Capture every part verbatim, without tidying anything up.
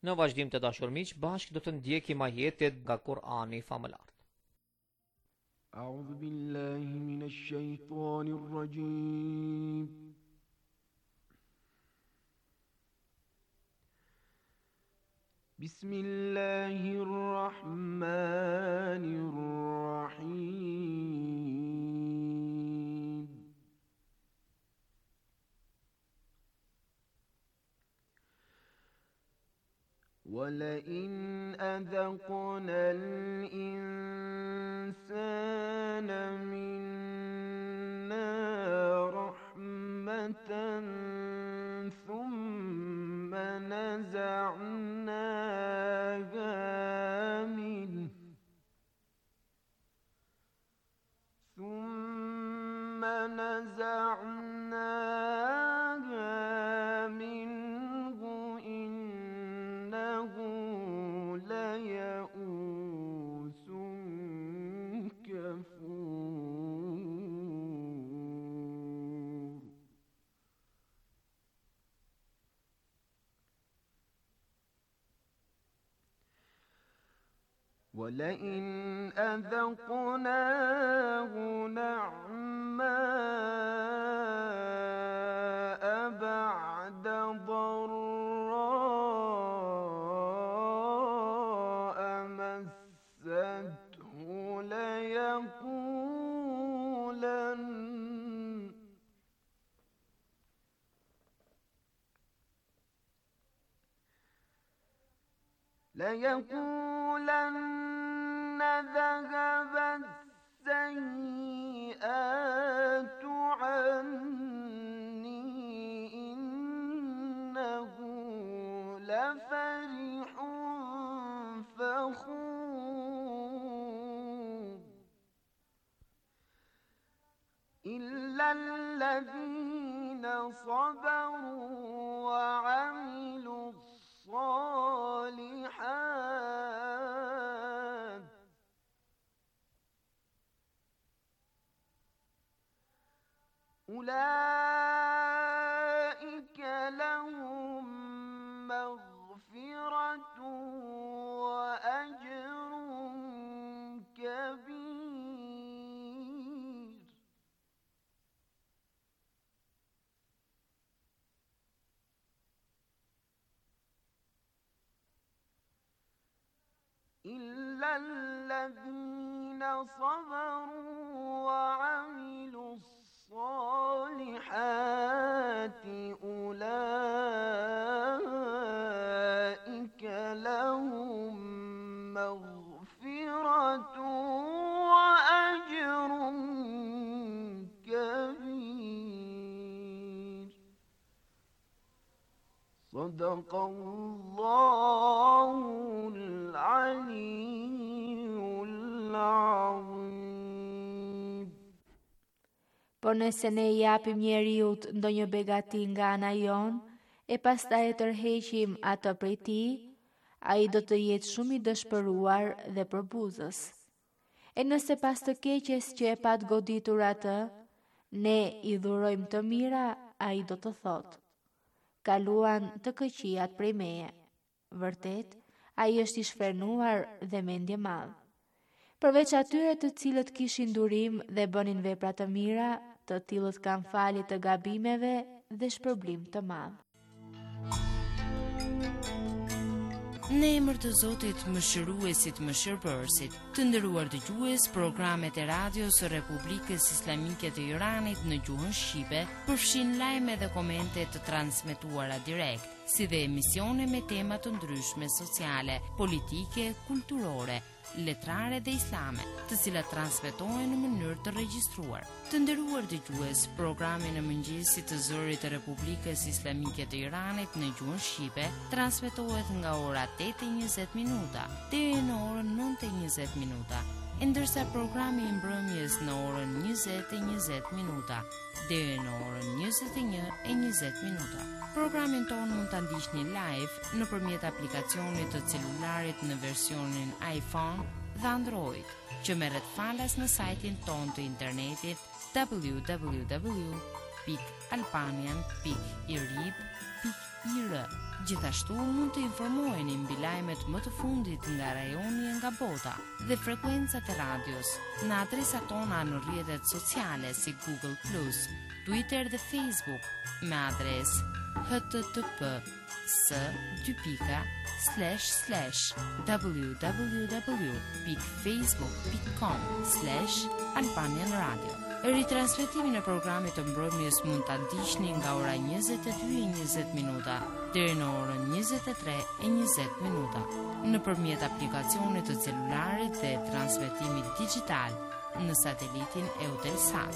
Në vazhdim të dashur miq, bashkë do të ndjekim ajetet nga Kur'ani famëlar. A'udhu billahi minash shaitanir rajim. Bismillahir rahmanir rahim. ولئن أذقنا الإنسان منا رحمة ثم نزعناها منه ثم نزعناها منه إنه ليئوس كفور ولئن أذقناه نعماء بعد ضراء مسته ليقولن ليقولن ذهب السيئات عني إنه لفرح فخور إلا الذين صبروا وعملوا الصالحات أولئك لهم مغفرة وأجر كبير إلا الذين صبروا وعملوا الصالحات أولئك لهم مغفرة وأجر كبير صدق الله العلي العظيم. Por nëse ne i japim njeriut ndonjë begati nga ana jon, e pastaj e tërheqim ato prej tij, ai do të jetë shumë i dëshpëruar dhe përbuzës. E nëse pas të keqes që e pat goditur atë, ne i dhurojmë të mira, ai do të thotë: kaluan të këqijat prej meje. Vërtet, ai është i shfrenuar dhe mendje madh. Përveç atyre të cilët kishin durim dhe bënin vepra të mira, të tillët kanë falje të gabimeve dhe shpërblim të madh. Në emër të Zotit Mëshiruesit Mëshirbërësit, të nderuar dëgjues, programet e radios së Republikës Islamike të Iranit në gjuhën shqipe përfshin lajme dhe komente të transmetuara direkt, si dhe emisione me tema të ndryshme sociale, politike, kulturore, letrare dhe islame, të cilat transmetohen në mënyrë të regjistruar. Të nderuar dëgjues, programi në mëngjesit të zërit të Republikës Islamike të Iranit në gjuhën shqipe transmetohet nga ora tetë e njëzet minuta deri në orën nëntë e njëzet minuta, ndërsa programi i mbrëmjes në orën njëzet e njëzet minuta deri në orën njëzet e një e njëzet minuta. Programin tonë mund ta ndiqni live nëpërmjet aplikacionit të celularit në versionin iPhone dhe Android, që merret falas në sajtin tonë të internetit w w w pik albanian pik irib pik ir. Gjithashtu mund të informoheni mbi lajmet më të fundit nga rajoni e nga bota dhe frekuencat e radios në adresat tona në rrjetet sociale si Google plus, Twitter dhe Facebook me adres http s dy pika slash slash www.facebook.com slash Albanian Radio. Ritransmetimin e programit të mbrëmjes mund ta ndiqni nga ora njëzet e dy e njëzet minuta deri në orën njëzet e tre e njëzet minuta nëpërmjet aplikacionit të celularit dhe transmetimit digital në satelitin Eutelsat.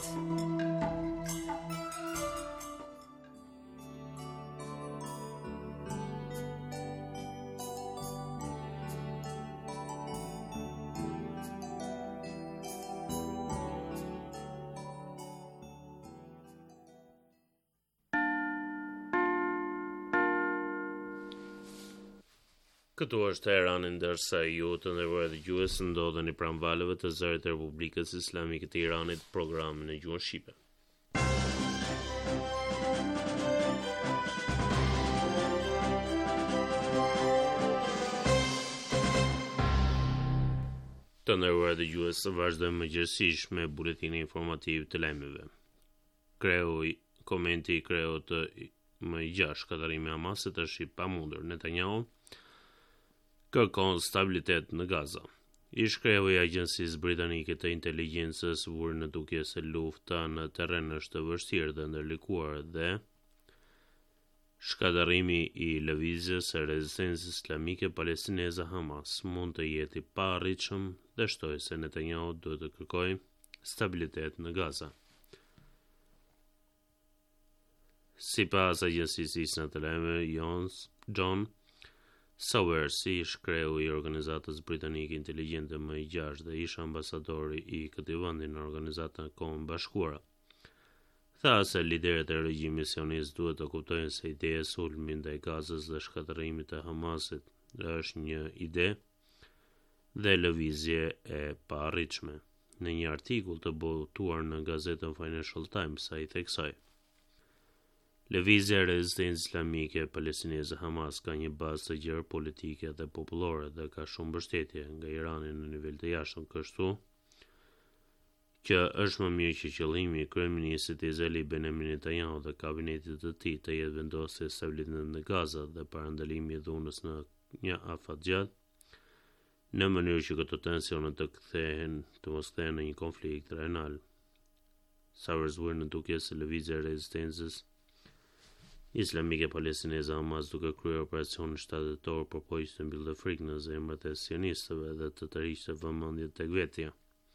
Këtu është Teherani, ndërsa ju të nderuar dëgjues ndodheni pranë valëve të zërit të Republikës Islamike të Iranit, programin e gjuhës shqipe. Të nderuar dëgjues, vazhdojmë mëngjesisht me buletinin informativ të lajmeve. Kreu komenti i kreut më i gjashtë katërimi Hamasit është i pamundur. Netanyahu kërkon stabilitet në Gaza. Ish kreu i agjencisë britanike të inteligjencës vuri në dukje se lufta në terren është e vështirë dhe ndërlikuar dhe shkatërrimi i lëvizjes së rezistencës islamike palestineze Hamas mund të jetë i paarritshëm dhe shtoi se Netanyahu duhet të kërkojë stabilitet në Gaza. Sipas agjencisë isna të lajmeve John Sowers, ish kreu i organizatës britanike inteligjente më i gjashtë dhe ish ambasadori i këtij vendi në Organizatën e Kombeve Bashkuara, tha se liderët e regjimit sionist duhet të kuptojnë se ideja e sulmit ndaj Gazës dhe shkatërrimit të Hamasit është një ide dhe lëvizje e paarritshme. Në një artikull të botuar në gazetën Financial Times, ai theksoi: lëvizja e rezistencës islamike palestineze Hamas ka një bazë të gjerë politike dhe popullore dhe ka shumë mbështetje nga Irani në nivel të jashtëm, kështu që është më mirë që qëllimi i kryeministit Izraelit Benjamin Netanyahu dhe kabinetit të tij të jetë vendosje stabilitet në Gaza dhe parandalimi i dhunës në një afat gjatë, në mënyrë që këto tensione të kthehen të mos kthehen në një konflikt rajonal. Sowers vuri në dukje se lëvizja e rezistencës islamike palestineze Hamas duke kryer operacionin shtator përpojës të mbyllë frikë në zemrat e sionistëve dhe të tërhiqte vëmendjen tek vetja.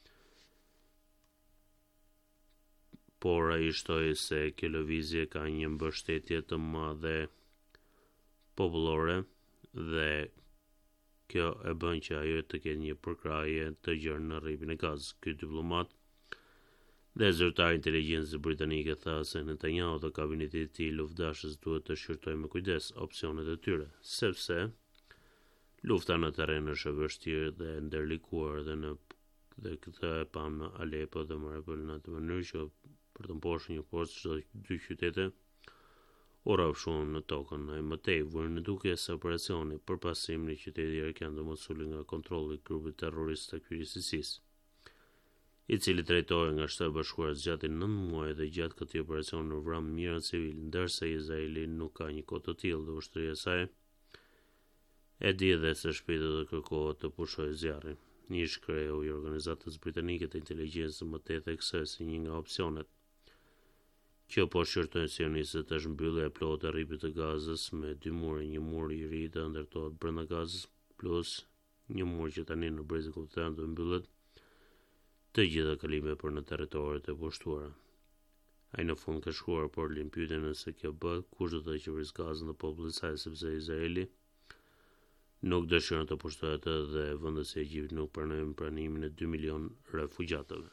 Por ai shtoi se kjo lëvizje ka një mbështetje të madhe popullore dhe kjo e bën që ajo të ketë një përkrahje të gjerë në rripin e Gazës. Ky diplomat dhe zyrtar inteligjencës britanike tha se Netanyahu dhe kabineti i tij luftdashës duhet të shqyrtojnë me kujdes opsionet e tyre, sepse lufta në terren është e vështirë dhe e ndërlikuar dhe në dhe këtë e pam në Aleppo dhe Mariupol në atë mënyrë që për të mposhtur një forcë çdo dy qytete u rrafshuan në tokën. Ai më tej vuri në dukje se operacioni për pastrimin e qytetit irakian do mos sulë nga kontrolli i grupit terrorist të I S I S, i cili drejtohej nga Shteti i Bashkuar gjatë nëntë muaj dhe gjatë këtij operacioni u vran mijëra civil, ndërsa Izraeli nuk ka një kohë të tillë dhe ushtria e saj e di dhe se shpejt do të kërkohet të pushojë zjarrin. Një shkreu i organizatës britanike të inteligjencës më tej theksoi se një nga opsionet që po shqyrtojnë sionistët është mbyllja e plotë e rripit të Gazës me dy mure, një mur i ri të ndërtohet brenda Gazës plus një mur që tani në brezin kombëtar do mbyllet të gjitha kalimet për në territoret e pushtuara. Ai në fund ka shkruar por lin pyetjen nëse kjo bëhet, kush do të qeverisë Gazën dhe popullin e saj, sepse Izraeli nuk dëshiron të pushtojë atë dhe vendet si Egjipti nuk pranojnë pranimin e dy milion refugjatëve.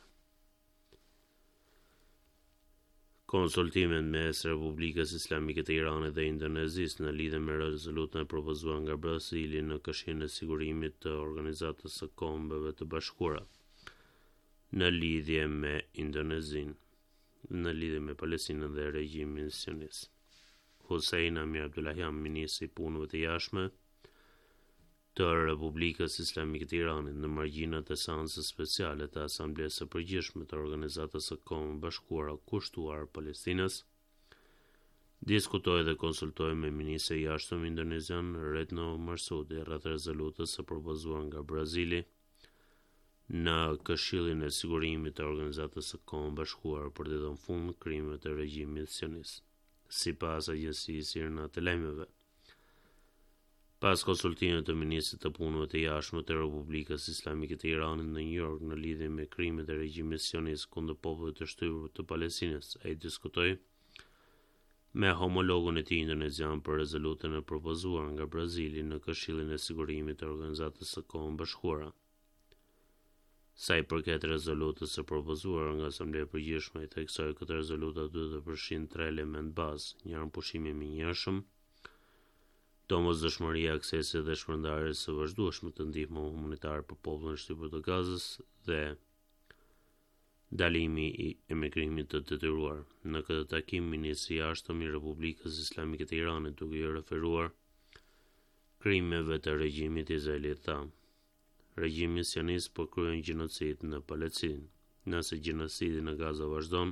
Konsultimet mes Republikës Islamike të Iranit dhe Indonezisë në lidhje me rezolutën e propozuar nga Brazili në Këshillin e Sigurimit të Organizatës së Kombeve të Bashkuara në lidhje me Indonezinë. në lidhje me Palestinën dhe regjimin sionist. Hussein Amir Abdullahian, ministri i punëve të jashtme të Republikës Islamike të Iranit, në margjinat e seancës speciale të Asamblesë së Përgjithshme të Organizatës së Kombeve Bashkuara kushtuar Palestinës, diskutoi dhe konsultoi me ministrin e jashtëm indonezian Retno Marsudi rreth rezolutës së propozuar nga Brazili në Këshillin e Sigurimit të Organizatës së Kombeve Bashkuara për të dhënë fund krimeve të regjimit sionist, sipas agjencisë Irna të lajmeve. Pas konsultimit të ministrit të punëve të jashtme të Republikës Islamike të Iranit në New York në lidhje me krimet e regjimit sionist kundër popullit të shtypur të Palestinës, ai diskutoi me homologun e tij indonezian për rezolutën e propozuar nga Brazili në Këshillin e Sigurimit të Organizatës së Kombeve Bashkuara. Sa i përket rezolutës së propozuar nga Asamblea e Përgjithshme, ai theksoi këtë rezolutë duhet të përfshijë tre element bazë: një pushim i minjërshëm, domosdoshmëria, aksesi dhe shpërndarja së vazhdueshme të ndihmës humanitare për popullin e shtypur të Gazës dhe ndalimi i emigrimit të detyruar. Në këtë takim, ministri i jashtëm i Republikës Islamike të Iranit, duke i referuar krimeve të regjimit izraelit, tha: regjimi sionist po kryen gjenocid në Palestinë. Nëse gjenocidi në Gaza vazhdon,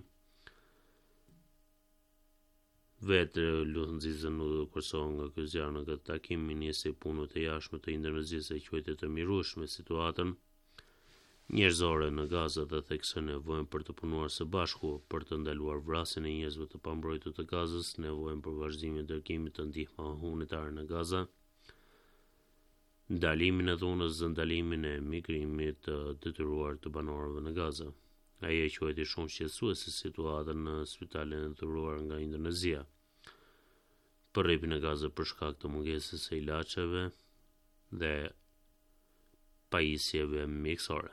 vetë lundëzizën u kërsohën nga ky zjarr. Në këtë takim, ministri i punëve të jashtme të Indonezisë e quajti të mirueshme situatën njerëzore në Gaza dhe theksoi nevojën për të punuar së bashku për të ndaluar vrasjen e njerëzve të pambrojtur të Gazës, nevojën për vazhdimin e dërgimit të ndihmës humanitare në Gaza, ndalimin e dhunës dhe ndalimin e emigrimit të detyruar të banorëve në Gaza. Ai e quajti shumë shqetësuese situatën në spitalin e dhuruar nga Indonezia për rripin e Gazës për shkak të mungesës së ilaçeve dhe pajisjeve mjekësore.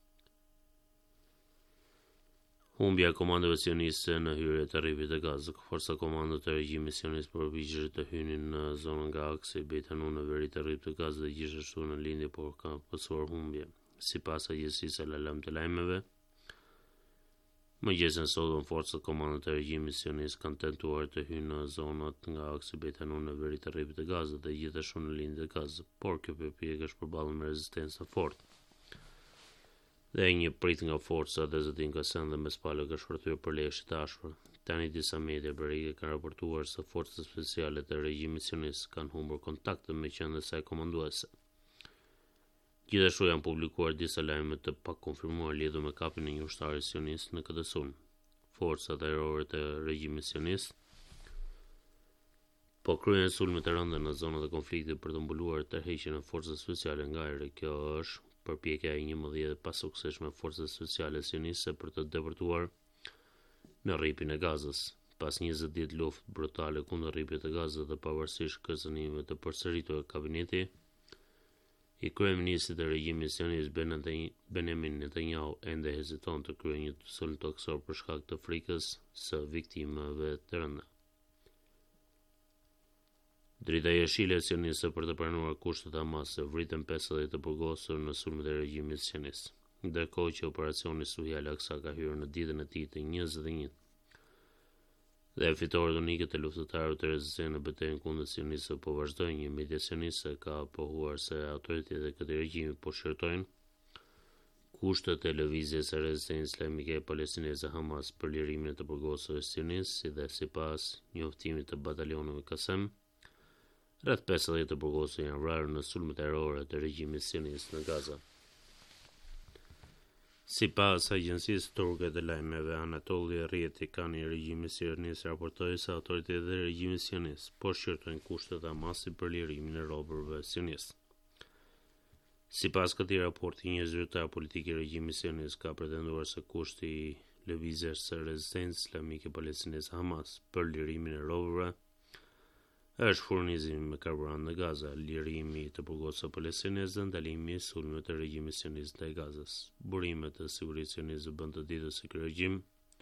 Humbja e komandove sioniste në hyrje të rripit të Gazës. Forca komando të regjimit sionist përpiqeshin të hynin në zonën nga aksi Beit Hanun në veri të rripit të Gazës dhe gjithashtu në lindje, por ka pasur humbje. Sipas agjencisë Al-Alam të lajmeve, mëngjesin sotën forcat komando të regjimit sionist kanë tentuar të hyjnë në zonat nga aksi Beit Hanun në veri të rripit të Gazës dhe gjithashtu në lindje të Gazës, por kjo përpjekje është përballur me rezistencë fortë. Dhe një prit nga forca dhe Zedin Kasen dhe Mespalo ka shpërthyer për leshë të ashpër. Tani disa media bërike kanë raportuar se forcat speciale të regjimit sionist kanë humbur kontakte me qendrën e saj komanduese. Gjithashtu janë publikuar disa lajme të pakonfirmuar lidhur me kapjen e një ushtari sionist në këtë sulm. Forcat ajrore të regjimit sionist po kryen sulme të rënda në zonat e konfliktit për të mbuluar tërheqjen e forcave speciale nga ajri. Kjo është përpjekja e njëmbëdhjetë pasuksishme forcave speciale sioniste për të depërtuar në rripin e Gazës. Pas njëzet ditë luftë brutale kundër rripit të Gazës dhe pavarësisht kërcënimeve të përsëritura kabineti i kryeministit të regjimit sionist Benjamin Netanyahu ende heziton të kryejë një sulm toksor për shkak të frikës së viktimave të rënda. Drita jeshile e sioniste për të pranuar kushtet e Hamas se vritën pesëdhjetë të burgosur në sulmet e regjimit sionist, ndërkohë që operacioni Suhi Al-Aqsa ka hyrë në ditën e tij të njëzet e një dhe fitoret unike të luftëtarëve të rezistencës në betejën kundër sionistëve po vazhdojnë. Një media sioniste ka pohuar se autoritetet e këtij regjimi po shërtojnë kushtet e lëvizjes së rezistencës islamike e palestineze Hamas për lirimin e të burgosurve sionistë, si dhe sipas njoftimit të batalioneve Kasem, rreth pesëdhjetë të burgosur janë vrarë në sulmet ajrore të regjimit sionist në Gaza. Sipas agjencisë turke të lajmeve Anatoli Rietikani, i regjimit sionist raportoi se autoritetet e regjimit sionist po shqyrtojnë kushtet e Hamasit për lirimin e robërve sionistë. Sipas këtij raporti, një zyrtar politik i regjimit sionist ka pretenduar se kushti i lëvizjes së rezistencës islamike palestineze Hamas për lirimin e robërve është furnizimi me karburant në Gaza, lirimi të burgosur palestinez dhe ndalimi i sulmeve të regjimit sionist ndaj Gazës. Burimet e sigurisë sioniste bën të ditur se ky regjim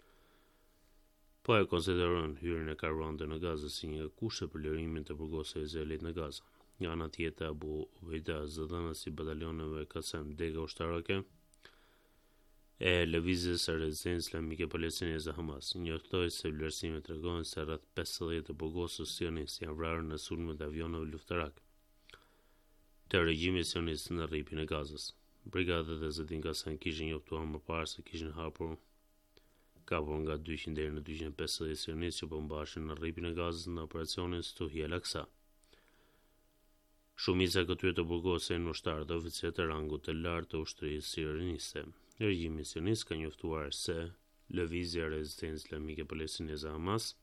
po e konsideron hyrjen e karburantit në Gazë si një kusht për lirimin të burgosur izraelit në Gazë. Nga ana tjetër, Abu Ubaida, zëdhënës i batalioneve Kasem, dega ushtarake, e lëvizjes së rezistencës islamike palestineze Hamas njoftoi se vlerësimet tregojnë se rreth pesëdhjetë të burgosës sionistë janë vrarë në sulme të avionëve luftarak të regjimit sionist në rripin e Gazës. Brigadat e Zotin Kasan kishin njoftuar më parë se kishin hapur kapur nga dyqind deri në dyqind e pesëdhjetë sionistë që po mbaheshin në rripin e Gazës në operacionin Stuhi al-Aqsa. Shumica e këtyre të burgosë janë ushtarë dhe oficerë të rangut të lartë të ushtrisë sioniste. Regjimi sionist ka njoftuar se lëvizja e rezistencës islamike palestineze Hamas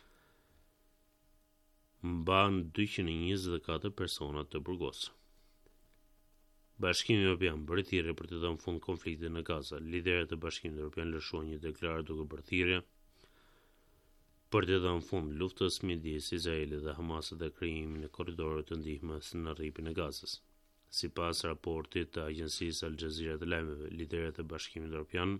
mban dyqind e njëzet e katër persona të burgosur. Bashkimi Evropian bëri thirrje për të dhënë fund konfliktit në Gaza. Liderët e Bashkimit Evropian lëshuan një deklaratë duke bërë thirrje për të dhënë fund luftës midis Izraelit dhe Hamasit dhe krijimin e korridorëve të ndihmës në rripin e Gazës. Sipas raportit të agjencisë Al Jazeera të lajmeve, liderët e Bashkimit Evropian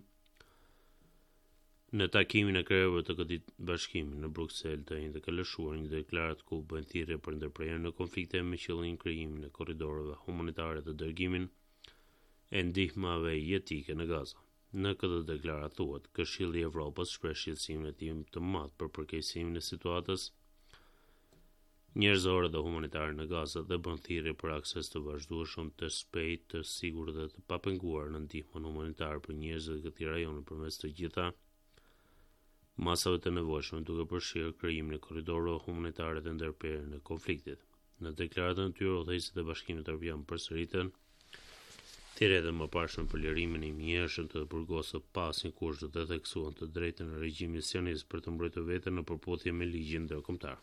në takimin e kryetarëve të këtij bashkimi në Bruksel të njëjtë ka lëshuar një deklaratë ku bën thirrje për ndërprerjen e konflikte me qëllim krijimin e korridorëve humanitare të dërgimin e ndihmave jetike në Gaza. Në këtë deklaratë thuhet, Këshilli i Evropës shpreh shqetësimin e tij të madh për përkeqësimin e situatës njerëzore dhe humanitare në Gaza dhe bën thirrje për akses të vazhdueshëm, të shpejtë, të sigurt dhe të papenguar në ndihmën humanitare për njerëzit e këtij rajoni përmes të gjitha masave të nevojshme, duke përfshirë krijimin e korridorëve humanitare dhe ndërprerjen e konfliktit. Në deklaratën e tyre, udhëheqësit e Bashkimit Evropian përsëritën thirrjet e mëparshme për lirimin e mjershëm të burgosëve pas një kushte dhe theksuan të drejtën e regjimit sionist për të mbrojtur veten në përputhje me ligjin ndërkombëtar.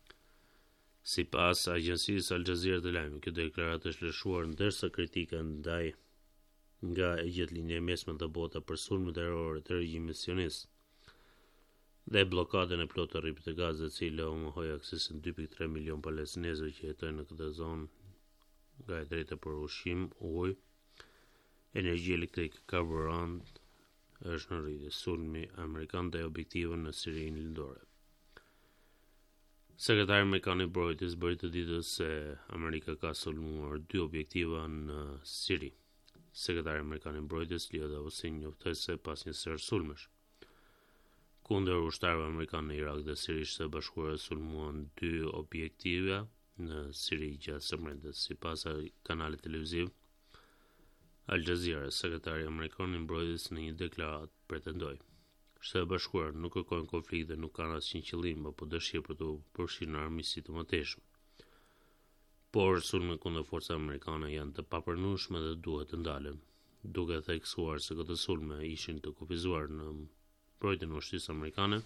Sipas agjencisë Al Jazeera të lajmit, kjo deklaratë është lëshuar ndërsa kritika ndaj nga e gjithë linja e mesme dhe bota për sulmet terrorore të regjimit sionist dhe blokadën e plotë të rripit të Gazës, e cila u mohoi aksesin dy pikë tre milion palestinezëve që jetojnë në këtë zonë nga e drejta për ushqim, ujë, energji elektrike, karburant, është në rritje. Sulmi amerikan dhe objektivën në Sirinë lindore. Sekretari amerikan i mbrojtjes bëri të ditës se Amerika ka sulmuar dy objektiva në Siri. Sekretari amerikan i mbrojtjes Lloyd Austin njoftoi se pas një sër sulmesh kundër ushtarëve amerikanë në Irak dhe Siri, Shtetet Bashkuara sulmuan dy objektiva në Siri gjatë së mbrëmjes. Sipas kanalit televiziv Al Jazeera, sekretari amerikan i mbrojtjes në një deklaratë pretendoi: Shtetet Bashkuara nuk kërkojnë konflikt dhe nuk kanë asnjë qëllim apo dëshirë për të përfshirë në armiqësi të mëtejshme. Por sulmet kundër forcave amerikane janë të papranueshme dhe duhet të ndalen, duke theksuar se këto sulme ishin të kufizuar në mbrojtjen e ushtrisë amerikane.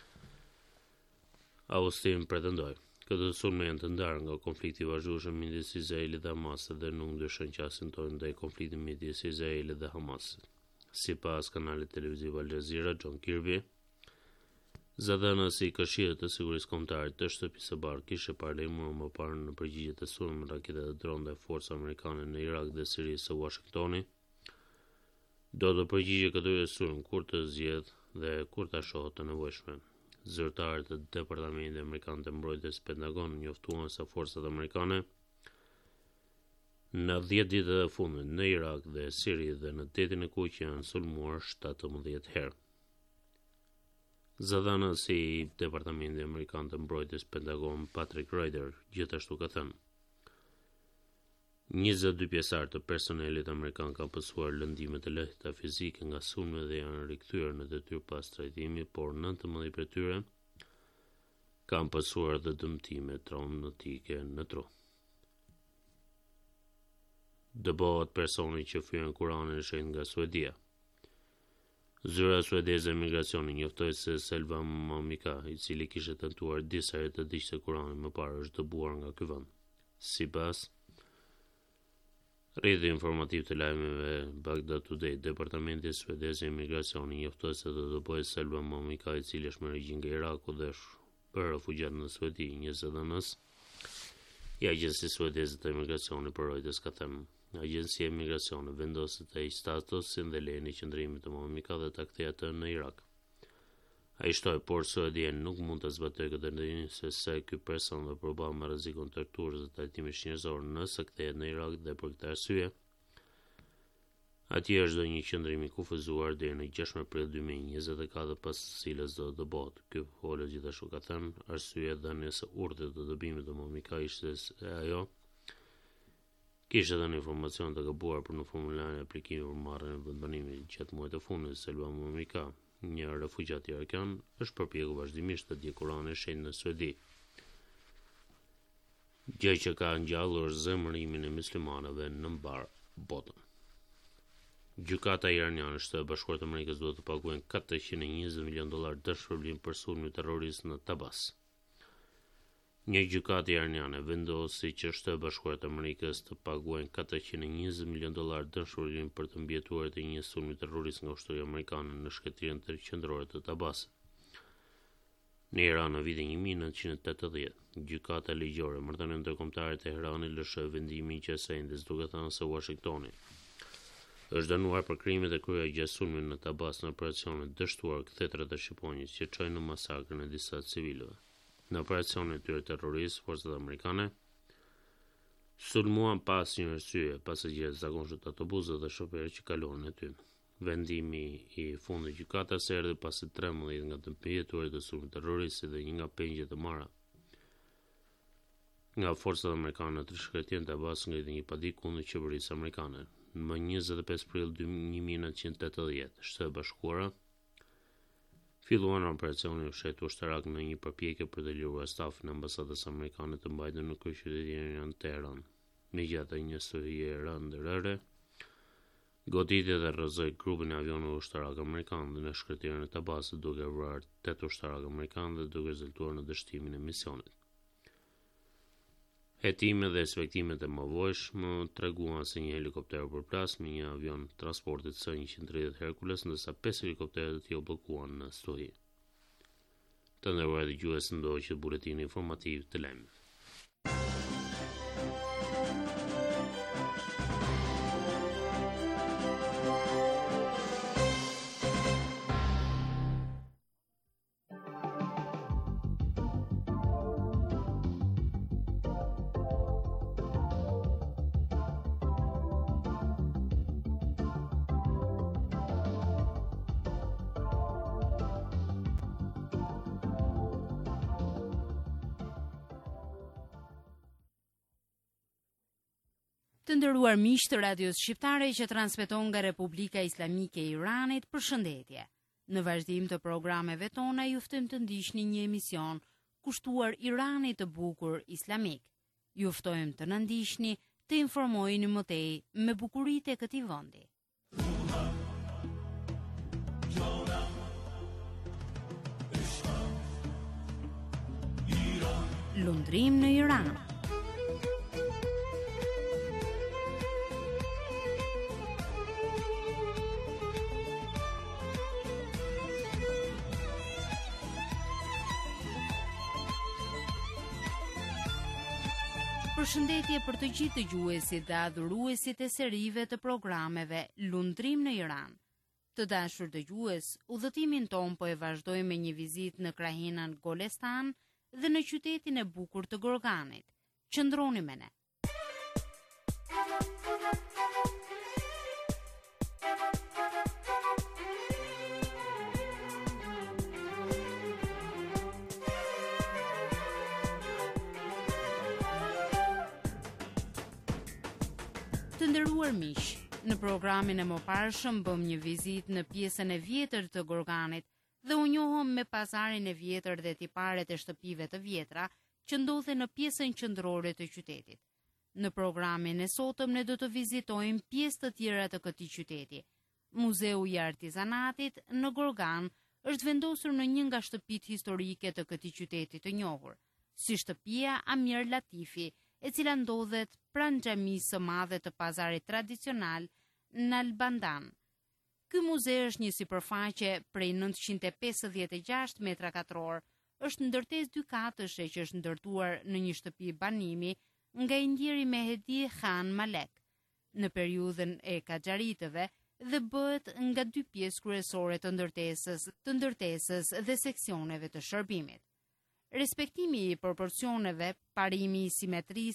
Austin pretendoi: Këto sulme janë të ndarë nga konflikti i vazhdueshëm midis Izraelit dhe Hamasit dhe nuk ndryshon që asentojnë ndaj konfliktit midis Izraelit dhe Hamasit. Sipas kanalit televiziv Al Jazeera, John Kirby, zëdhënësi i Këshillit të Sigurisë Kombëtare të Shtëpisë së Bardhë, kishte paralajmëruar më parë në përgjigje të sulmeve rakete dhe dronë ndaj forcave amerikane në Irak dhe Siri se Washingtoni do të përgjigjë këtyre sulmeve kur të zgjedhë dhe kur ta shohë të nevojshme. Zyrtarët e Departamentit Amerikan të Mbrojtjes Pentagon njoftuan se forcat amerikane në dhjetë ditët e fundit në Irak dhe Siri dhe në detin e Kuq janë sulmuar shtatëmbëdhjetë herë. Zëdhënësi i Departamentit Amerikan të Mbrojtjes Pentagon Patrick Ryder gjithashtu ka thënë: njëzet e dy pjesëtar të personelit amerikan kanë pësuar lëndime të lehta fizike nga sulmet dhe janë rikthyer në detyrë pas trajtimit, por nëntëmbëdhjetë prej tyre kanë pësuar dhe dëmtime traumatike në tru. Dëbohet personi që fyen Kur'anin e shenjtë nga Suedia. Zyra suedeze e migracionit njoftoi se Selva Momika, i cili kishte tentuar disa herë të digjte Kur'anin më parë, është dëbuar nga ky vend. Sipas rrjeti informativ të lajmeve Baghdad Today, Departamenti suedez i migracionit njoftoi se do të dëbojë Selva Momika, i cili është me origjinë nga Iraku dhe është bërë refugjat në Suedi. Një zëdhënës i Agjencisë Suedeze të Imigracionit për Reuters ka thënë: Agjencia e Imigracionit vendosi të heqë statusin dhe lejen e qëndrimit të Momika dhe ta kthejë atë në Irak. Ai shtoi, por Suedia nuk mund të zbatojë këtë ndërhyrje se ky person do përballë me rrezikun të torturës dhe trajtimit njerëzor nëse kthehet në Irak dhe për këtë arsye Atje është dhe një qëndrim i kufizuar deri në gjashtë prill dy mijë e njëzet e katër pas së cilës do të bëhet. Ky folë gjithashtu ka thënë arsye dhënie së urdhit të dëbimit të Momika ishte se ajo kishte dhënë informacione të gabuar për në formularin e aplikimit për marrjen e vendbanimit gjatë muajit të fundit. Selma Momika, një refugjat irakian, është përpjekur vazhdimisht të djegë Kur'anin e shenjtë në Suedi. Gjë që ka ngjallur zemërimin e muslimanëve në mbar botën. Gjykata iraniane shtetë e Bashkuar të Amerikës duhet të paguajnë katërqind e njëzet milion dollar dëshpërblim për sulmin terrorist në Tabas. Një gjykatë iraniane vendosi që Shtetet e Bashkuara të Amerikës të paguajnë katërqind e njëzet milion dollar dëshpërblim për të mbijetuarit e një sulmi terrorist nga ushtria amerikane në shkëtirën qendrore të Tabasit. Në Iran në vitin një mijë e nëntëqind e tetëdhjetë, gjykata ligjore marrëdhënie ndërkombëtare të Teheranit lëshoi vendimin që Sejndës, duke thënë se Washingtoni është dënuar për krimet e kryera gjatë sulmit në Tabas në operacionet dështuar kthjetrat e Shqiponjës që çojnë në masakrën e disa civilëve. Në operacionin e tyre terrorist, forcat amerikane sulmuan pas një arsye, pasagerët zakonisht të autobusëve dhe shoferët që kalonin aty. Vendimi i fundit të gjykatës erdhi pasi trembëdhjetë nga të mbijetuarit e sulmit terrorist dhe një nga pengjet e marra nga forcat amerikane të shkretjen të Tabas ngriti një padik kundër qeverisë amerikane. Më njëzet e pesë prill një mijë e nëntëqind e tetëdhjetë, Shtetet e Bashkuara filluan operacionin ushtror ushtarak në një përpjekje për të liruar stafin e ambasadës amerikane të mbajtur në kryeqytetin iranian Teheran. Megjithatë, një stuhie e rëndë goditi dhe rrëzoi grupin e avionëve ushtarak amerikan dhe në shkretirën e Tabasit, duke vrarë tetë ushtarak amerikan dhe duke rezultuar në dështimin e misionit. Hetimet dhe inspektimet e mëvojshme treguan se një helikopter u përplas me një avion transportit C njëqind e tridhjetë Hercules, ndërsa pesë helikoptere të tjerë u bllokuan në stuhi. Të nderuar dëgjues, ndoqët buletini informativ të lajmeve. Të nderuar miq të Radios Shqiptare që transmeton nga Republika Islamike e Iranit, përshëndetje. Në vazhdim të programeve tona ju ftojmë të ndiqni një emision kushtuar Iranit të bukur islamik. Ju ftojmë të na ndiqni, të informoheni më tej me bukuritë e këtij vendi. Lundrim në Iran. Përshëndetje për të gjithë dëgjuesit dhe adhuruesit e serive të programeve Lundrim në Iran. Të dashur dëgjues, udhëtimin ton po e vazhdojmë me një vizitë në krahinën Golestan dhe në qytetin e bukur të Gorganit. Qëndroni me ne. Të nderuar miq, në programin e mëparshëm bëm një vizitë në pjesën e vjetër të Gorganit dhe u njohëm me pazarin e vjetër dhe tiparet e shtëpive të vjetra që ndodhen në pjesën qendrore të qytetit. Në programin e sotëm ne do të vizitojmë pjesë të tjera të këtij qyteti. Muzeu i Artizanatit në Gorgan është vendosur në një nga shtëpitë historike të këtij qyteti të njohur, si shtëpia Amir Latifi, e cila ndodhet pranë xhamisë së madhe të pazarit tradicional në Albandan. Ky muze është një sipërfaqe prej nëntëqind e pesëdhjetë e gjashtë metra katror, është ndërtesë dy katëshe që është ndërtuar në një shtëpi banimi nga indjeri Mehdi Khan Malek në periudhën e Kaxharitëve dhe bëhet nga dy pjesë kryesore të ndërtesës, të ndërtesës dhe seksioneve të shërbimit. Respektimi i proporcioneve, parimi i simetrisë,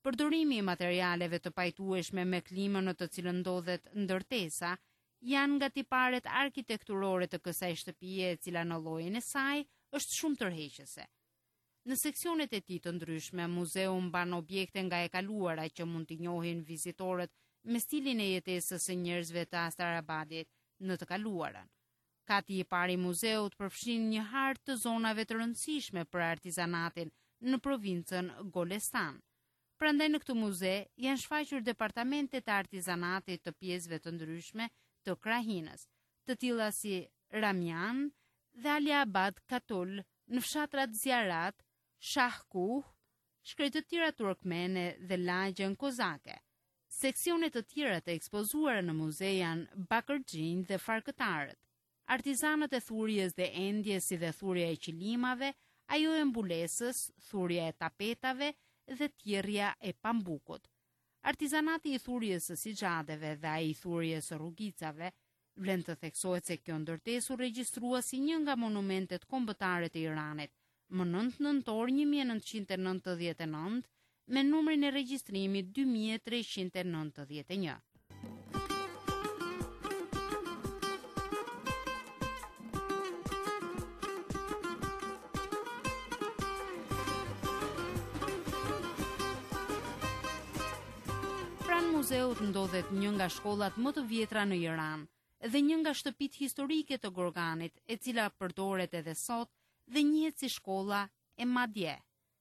Përdorimi i materialeve të pajtueshme me klimën në të cilën ndodhet ndërtesa janë nga tiparet arkitekturore të kësaj shtëpie e cila në llojin e saj është shumë tërheqëse. Në seksionet e tij të ndryshme, muzeu mban objekte nga e kaluara që mund t'i njohin vizitorët me stilin e jetesës së njerëzve të Astarabadit në të kaluarën. Kati i parë i muzeut përfshin një hartë të zonave të rëndësishme për artizanatin në provincën Golestan. Prandaj në këtë muze janë shfaqur departamente të artizanatit të pjesëve të ndryshme të krahinës, të tilla si Ramian dhe Ali Abad Katul në fshatrat Zjarat, Shahkuh, shkretë të tjera turkmene dhe lagjën kozake. Seksionet të tjera të ekspozuara në muze janë bakërxhinj dhe farkëtarët, artizanët e thurjes dhe endjes si dhe thurja e qilimave, ajo e mbulesës, thurja e tapetave dhe tjerrja e pambukut. Artizanati i thurjes së sixhadeve dhe ai i thurjes së rrugicave, vlen të theksohet se kjo ndërtesë u regjistrua si një nga monumentet kombëtare të Iranit më nëntë nëntor një mijë e nëntëqind e nëntëdhjetë e nëntë me numrin e regjistrimit dy mijë e treqind e nëntëdhjetë e një. Pranë muzeut ndodhet një nga shkollat më të vjetra në Iran dhe një nga shtëpitë historike të Gorganit, e cila përdoret edhe sot dhe njihet si shkolla e Madje.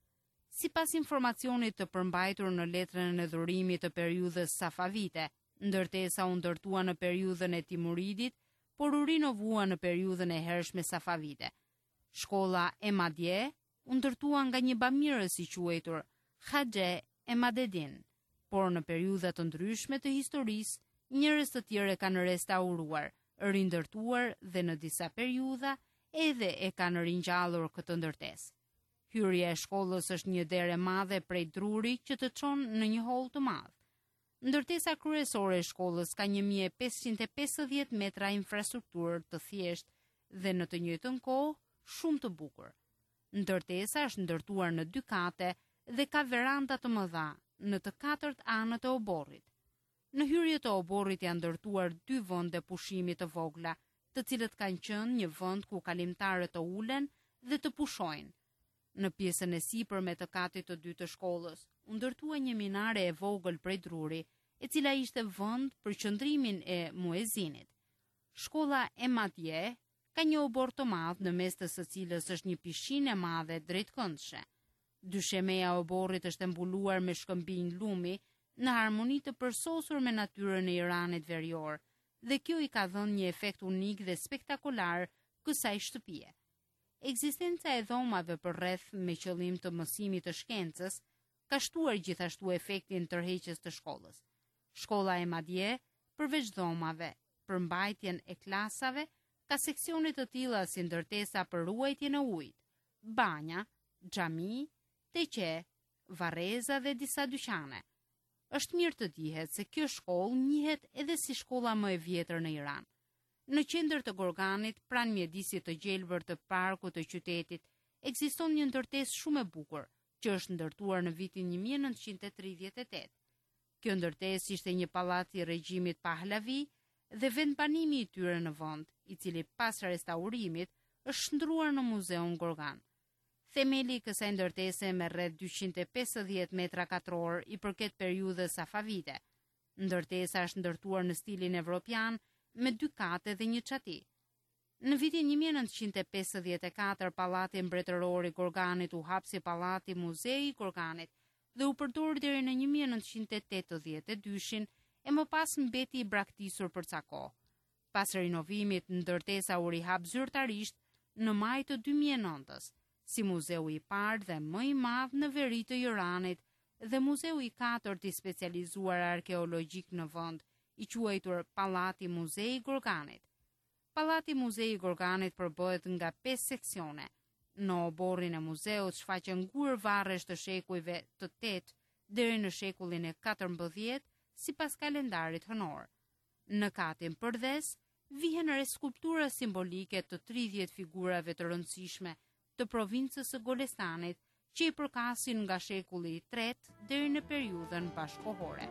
Sipas informacionit të përmbajtur në letrën e dhurimit të periudhës Safavite, ndërtesa u ndërtua në periudhën e Timuridit, por u rinovua në periudhën e hershme Safavite. Shkolla e Madje u ndërtua nga një bamirës i quajtur Haxhe e Madedin, por në periudha të ndryshme të historisë, njerëz të tjerë kanë restauruar, rindërtuar dhe në disa periudha edhe e kanë ringjallur këtë ndërtesë. Hyrja e shkollës është një derë e madhe prej druri që të çon në një hol të madh. Ndërtesa kryesore e shkollës ka një mijë e pesëqind e pesëdhjetë metra infrastrukturë të thjeshtë dhe në të njëjtën kohë shumë të bukur. Ndërtesa është ndërtuar në dy kate dhe ka veranda të mëdha në të katërt anët e oborrit. Në hyrje të oborrit janë ndërtuar dy vende pushimi të vogla, të cilët kanë qenë një vend ku kalimtarët të ulen dhe të pushojnë. Në pjesën e sipërme të katit të dytë të shkollës, u ndërtua një minare e vogël prej druri, e cila ishte vend për qëndrimin e muezinit. Shkolla e Madje ka një obor të madh në mes të së cilës është një pishinë e madhe drejtkëndshme. Dyshemeja e oborrit është mbuluar me shkëmbinj lumi në harmoni të përsosur me natyrën e Iranit verior, dhe kjo i ka dhënë një efekt unik dhe spektakolar kësaj shtëpie. Ekzistenca e dhomave për rreth me qëllim të mësimit të shkencës ka shtuar gjithashtu efektin tërheqës të shkollës. Shkolla e Madje, përveç dhomave, për mbajtjen e klasave, ka seksione të tilla si ndërtesa për ruajtjen e ujit, banja, xhami, teqe, varreza dhe disa dyqane. Është mirë të dihet se kjo shkollë njihet edhe si shkolla më e vjetër në Iran. Në qendër të Gorganit, pranë mjedisit të gjelbër të parkut të qytetit, ekziston një ndërtesë shumë e bukur, që është ndërtuar në vitin një mijë e nëntëqind e tridhjetë e tetë. Kjo ndërtesë ishte një pallat i regjimit Pahlavi dhe vendbanimi i tyre në vend, i cili pas restaurimit është shndruar në muzeun Gorgan. Themeli i kësaj ndërtese me rreth dyqind e pesëdhjetë metra katror i përket periudhës Safavite. Ndërtesa është ndërtuar në stilin evropian me dy kate dhe një çati. Në vitin një mijë e nëntëqind e pesëdhjetë e katër pallati mbretëror i Gorganit u hap si pallati muzei i Gorganit dhe u përdor deri në një mijë e nëntëqind e tetëdhjetë e dyshin e më pas mbeti i braktisur për ca kohë. Pas rinovimit, ndërtesa u rihap zyrtarisht në maj të dy mijë e nëntës, si muzeu i parë dhe më i madh në veri të Iranit dhe muzeu i katërt i specializuar arkeologjik në vend, i quajtur Pallati Muzei i Gorganit. Pallati Muzei i Gorganit përbëhet nga pesë seksione. Në oborrin e muzeut shfaqen gur varresh të shekujve të tetë deri në shekullin e katërmbëdhjetë sipas kalendarit hënor. Në katin përdhes vihen re skulptura simbolike të tridhjetë figurave të rëndësishme të provincës së Golestanit që i përkasin nga shekulli i tretë deri në periudhën bashkohore.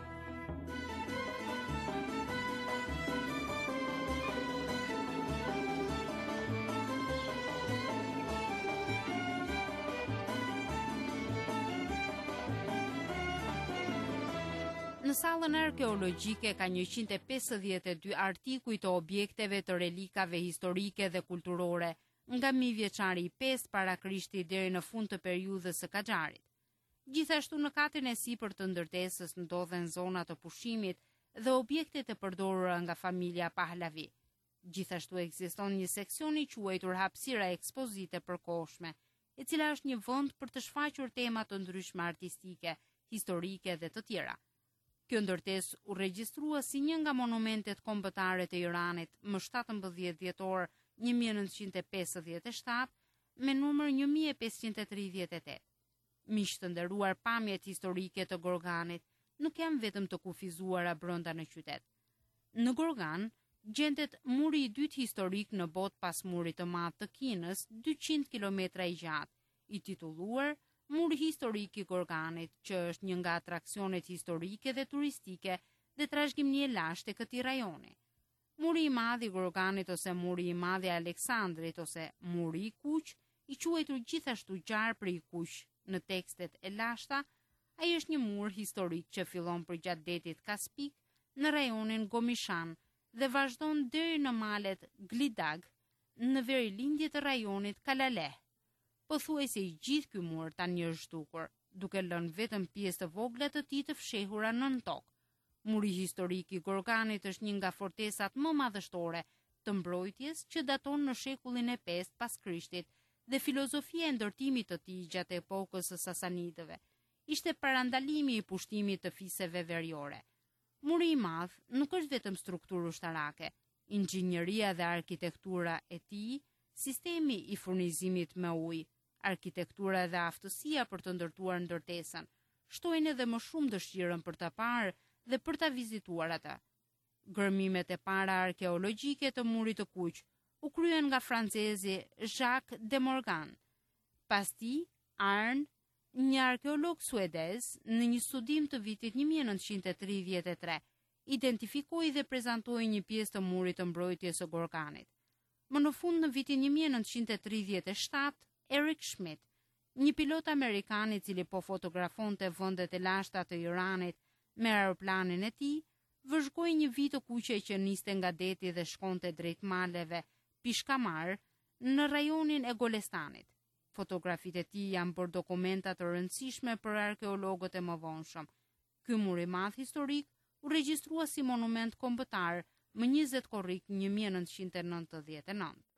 Në sallën arkeologjike ka njëqind e pesëdhjetë e dy artikuj të objekteve të relikave historike dhe kulturore, nga mijëvjeçari i pestë para Krishtit deri në fund të periudhës së Kaxharit. Gjithashtu në katin e sipër të ndërtesës ndodhen zona të pushimit dhe objektet e përdorura nga familja Pahlavi. Gjithashtu ekziston një seksion i quajtur hapësira ekspozite përkohshme, e cila është një vend për të shfaqur tema të ndryshme artistike, historike dhe të tjera. Kjo ndërtesë u regjistrua si një nga monumentet kombëtare të Iranit më shtatëmbëdhjetë dhjetor një mijë e nëntëqind e pesëdhjetë e shtatë me numër një mijë e pesëqind e tridhjetë e tetë. Miq të nderuar, pamjet historike të Gorganit nuk janë vetëm të kufizuara brenda në qytet. Në Gorgan gjendet muri i dytë historik në botë pas murit të madh të Kinës, dyqind kilometra i gjatë, i titulluar Muri historik i Gorganit, që është një nga atraksionet historike dhe turistike dhe trashëgimie lashtë e këtij rajoni. Muri i madh i Gorganit ose Muri i madh i Aleksandrit ose Muri i Kuq, i quajtur gjithashtu Gjarpri i Kuq në tekstet e lashta, ai është një mur historik që fillon përgjatë detit Kaspik në rajonin Gomishan dhe vazhdon deri në malet Glidag në verilindje të rajonit Kalaleh. Pothuajse i gjithë ky mur tani është zhdukur, duke lënë vetëm pjesë të vogla të tij të fshehura nën tokë. Muri historik i Gorganit është një nga fortesat më madhështore të mbrojtjes që daton në shekullin e pestë pas Krishtit dhe filozofia e ndërtimit të tij gjatë epokës së Sasanidëve ishte parandalimi i pushtimit të fiseve veriore. Muri i madh nuk është vetëm strukturë ushtarake, inxhinieria dhe arkitektura e tij, sistemi i furnizimit me ujë, arkitektura dhe aftësia për të ndërtuar ndërtesën, shtojnë edhe më shumë dëshirën për ta parë dhe për ta vizituar atë. Gërmimet e para arkeologjike të murit të Kuq u kryen nga francezi Jacques de Morgan. Pas tij, Arne, një arkeolog suedez, në një studim të vitit një mijë e nëntëqind e tridhjetë e tre, identifikoi dhe prezantoi një pjesë të murit të mbrojtjes së Gorganit. Më në fund në vitin një mijë e nëntëqind e tridhjetë e shtatë, Eric Schmidt, një pilot amerikan i cili po fotografonte vendet e lashta të Iranit me aeroplanin e tij, vëzhgoi një vi të kuqe që niste nga deti dhe shkonte drejt maleve Pishkamar në rajonin e Golestanit. Fotografitë e tij janë bërë dokumenta të rëndësishme për arkeologët e mëvonshëm. Ky mur i madh historik u regjistrua si monument kombëtar më njëzet korrik një mijë e nëntëqind e nëntëdhjetë e nëntë.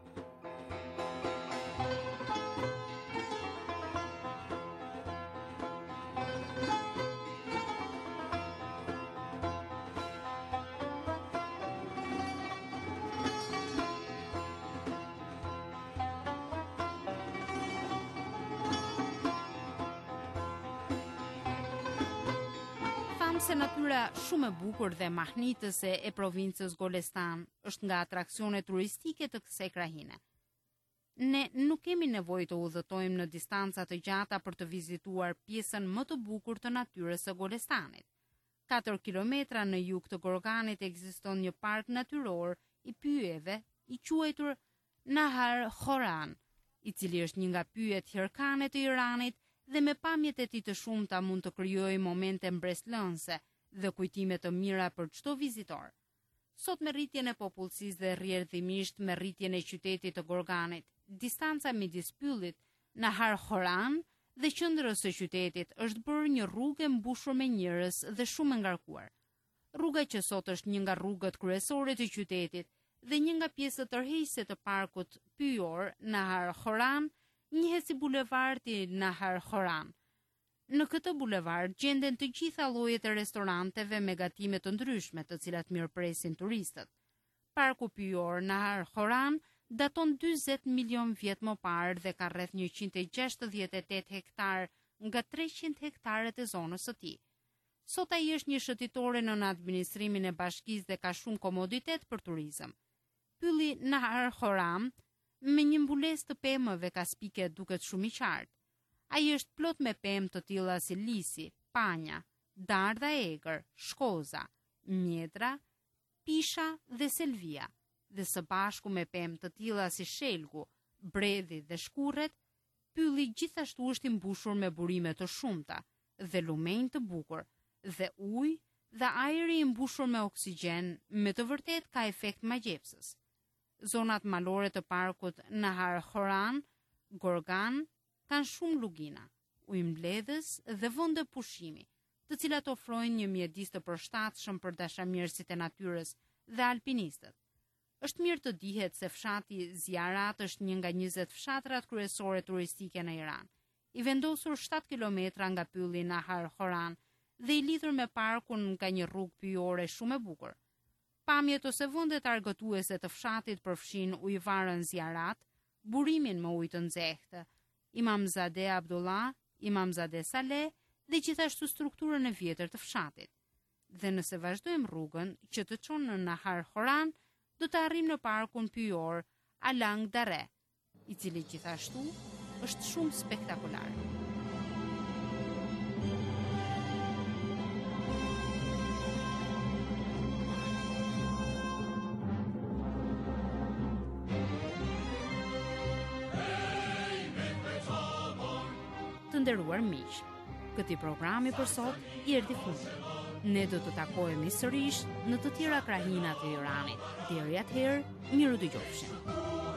Se natyra shumë e bukur dhe mahnitëse e provincës Golestan është nga atraksionet turistike të kësaj krahine. Ne nuk kemi nevojë të udhëtojmë në distanca të gjata për të vizituar pjesën më të bukur të natyrës së Golestanit. katër kilometra në jug të Gorganit ekziston një park natyror i pyjeve i quajtur Nahar Khoran, i cili është një nga pyjet hirkane të Iranit dhe me pamjet e tij të shumta mund të krijojë momente mbreslënse dhe kujtime të mira për çdo vizitor. Sot me rritjen e popullsisë dhe rrjedhimisht me rritjen e qytetit të Gorganit, distanca midis pyllit Nahar Khoran dhe qendrës së qytetit është bërë një rrugë mbushur me njerëz dhe shumë e ngarkuar. Rruga që sot është një nga rrugët kryesore të qytetit dhe një nga pjesët tërheqëse të parkut pyjor Nahar Khoran njihet si bulevardi Nahar Khoran. Në këtë bulevard gjenden të gjitha llojet e restoranteve me gatime të ndryshme, të cilat mirëpresin turistët. Parku pyjor Nahar Khoran daton dyzet milion vjet më parë dhe ka rreth njëqind e gjashtëdhjetë e tetë hektar nga treqind hektarët e zonës së tij. Sot ai është një shëtitore në administrimin e bashkisë dhe ka shumë komoditet për turizëm. Pylli Nahar Khoran me një mbulesë të pemëve kaspike duket shumë i qartë. Ai është plot me pemë të tilla si lisi, panja, dardha e egër, shkoza, mjedra, pisha dhe selvia, dhe së bashku me pemë të tilla si shelgu, bredhi dhe shkurret, pylli gjithashtu është i mbushur me burime të shumta dhe lumenj të bukur, dhe ujë dhe ajri i mbushur me oksigjen, me të vërtet ka efekt magjepsës. Zonat malore të parkut Nahar Horan, Gorgan, kanë shumë lugina, ujë mbledhës dhe vende pushimi, të cilat ofrojnë një mjedis të përshtatshëm për dashamirësit e natyrës dhe alpinistët. Është mirë të dihet se fshati Ziarat është një nga njëzet fshatrat kryesore turistike në Iran, i vendosur shtatë kilometra nga pylli Nahar Horan dhe i lidhur me parkun nga një rrugë pyjore shumë e bukur. Pamjet ose vendet argëtuese të fshatit përfshin ujëvarën Ziarat, burimin me ujë të nxehtë, Imamzadeh Abdullah, Imamzadeh Saleh dhe gjithashtu strukturën e vjetër të fshatit. Dhe nëse vazhdojmë rrugën që të çon në Nahar Horan, do të arrijmë në parkun pyjor Alang Dare, i cili gjithashtu është shumë spektakolar. Të nderuar miq, këtij programi për sot i erdhi fundi. Ne do të takohemi sërish në të tjera krahina të Iranit. Deri atëherë, miru dëgjofshim.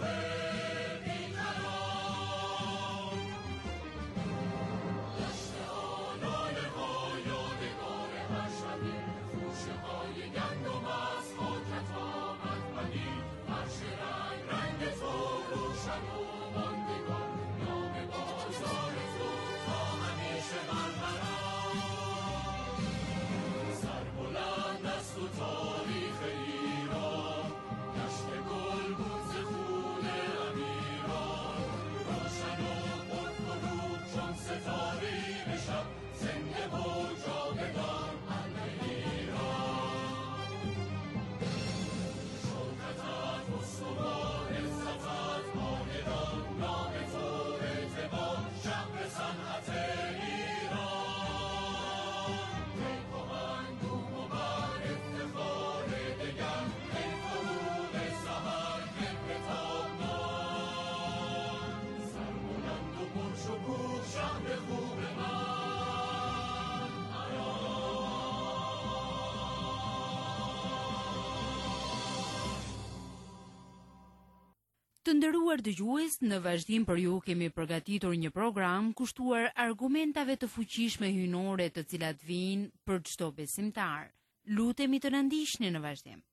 Të nderuar dëgjues, në vazhdim për ju kemi përgatitur një program kushtuar argumentave të fuqishme hyjnore të cilat vijnë për çdo besimtar. Lutemi të na ndiqni në vazhdim.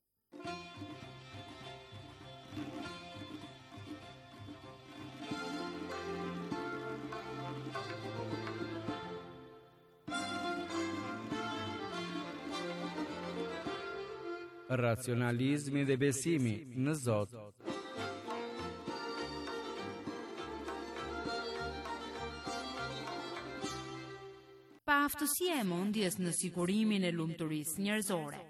Racionalizmi dhe besimi në Zot. Pa aftësia e mendjes në sigurimin e lumturisë njerëzore.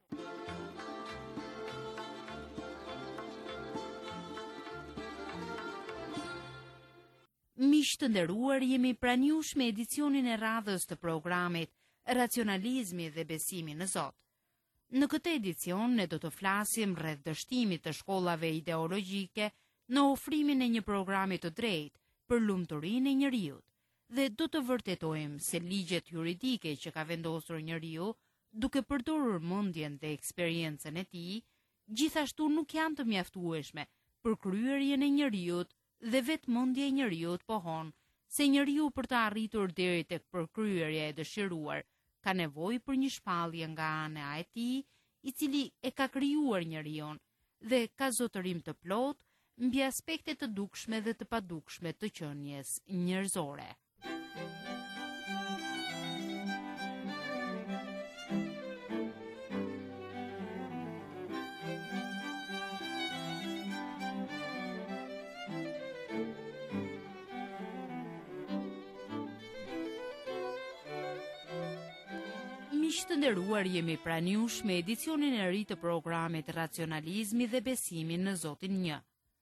Miq të nderuar, jemi pranuar me edicionin e radhës të programit Racionalizmi dhe besimi në Zot. Në këtë edicion ne do të flasim rreth dështimit të shkollave ideologjike në ofrimin e një programi të drejtë për lumturinë e njeriut, dhe do të vërtetojmë se ligjet juridike që ka vendosur njeriu, duke përdorur mendjen dhe eksperiencën e tij, gjithashtu nuk janë të mjaftueshme për kryerjen e njeriut dhe vetë mendja e njeriut pohon se njeriu për të arritur deri tek përkryerja e dëshiruar ka nevojë për një shpallje nga ana e tij, i cili e ka krijuar njeriu dhe ka zotërim të plot mbi aspektet të dukshme dhe të padukshme të qenies njerëzore. Miq të nderuar, jemi pranuar me edicionin e ri të programit Racionalizmi dhe besimi në Zotin një.